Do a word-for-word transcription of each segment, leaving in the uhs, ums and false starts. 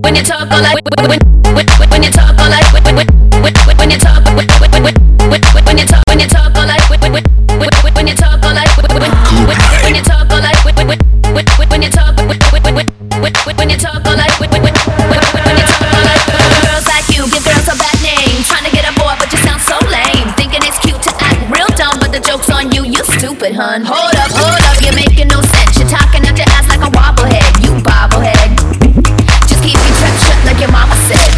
when you talk all like when when you talk all like when you talk when you talk when you talk when you talk all like when you talk all like when you talk all like when you talk when you talk all like when you talk all like girls like you give girls a bad name, trying to get a boy but you sound so lame, thinking it's cute to act real dumb but the joke's on you, you stupid hun. Hold up, hold up, you're making no sense, you're talking out your ass like a wobblehead, you bobblehead. Just keep your trap shut like your mama said.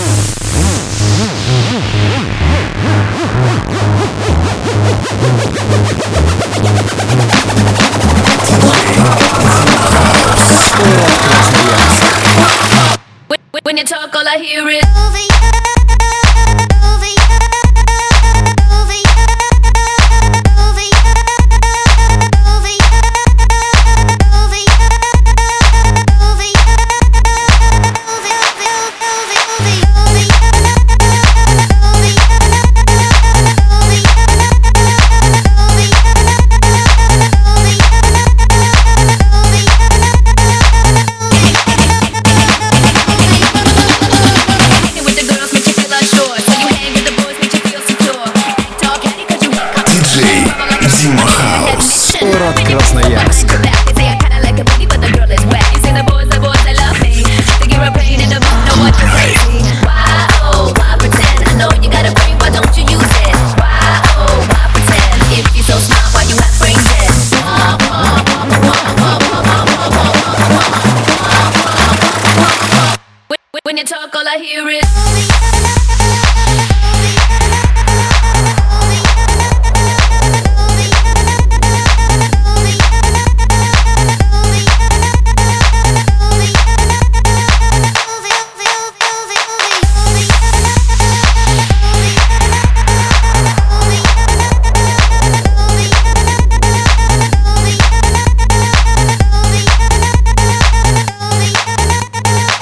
When you talk, all I hear is over you, over you, over you, over you, over you, over you, over you, Город Красноярск. When you talk, all I hear is